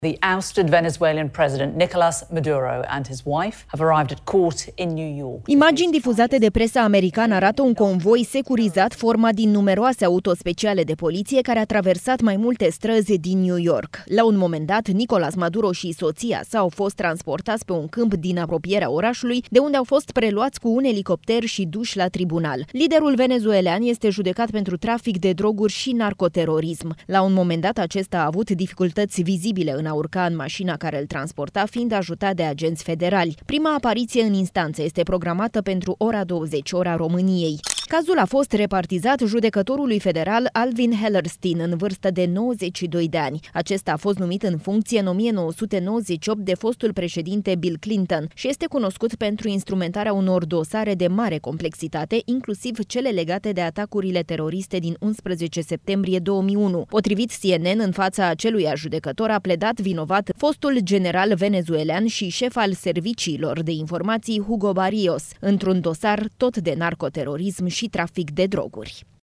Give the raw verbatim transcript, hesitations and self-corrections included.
The ousted Venezuelan president Nicolas Maduro and his wife have arrived at court in New York. Imagini difuzate de presa americană arată un convoi securizat format din numeroase auto speciale de poliție care a traversat mai multe străzi din New York. La un moment dat, Nicolas Maduro și soția sa au fost transportați pe un câmp din apropierea orașului, de unde au fost preluați cu un elicopter și duși la tribunal. Liderul venezuelan este judecat pentru trafic de droguri și narcoterorism. La un moment dat, acesta a avut dificultăți vizibile în a urca în mașina care îl transporta, fiind ajutat de agenți federali. Prima apariție în instanță este programată pentru ora douăzeci, ora României. Cazul a fost repartizat judecătorului federal Alvin Hellerstein, în vârstă de nouăzeci și doi de ani. Acesta a fost numit în funcție în o mie nouă sute nouăzeci și opt de fostul președinte Bill Clinton și este cunoscut pentru instrumentarea unor dosare de mare complexitate, inclusiv cele legate de atacurile teroriste din unsprezece septembrie două mii unu. Potrivit C N N, în fața aceluiași judecător a pledat vinovat fostul general venezuelan și șef al serviciilor de informații Hugo Barrios, într-un dosar tot de narcoterorism și trafic de droguri.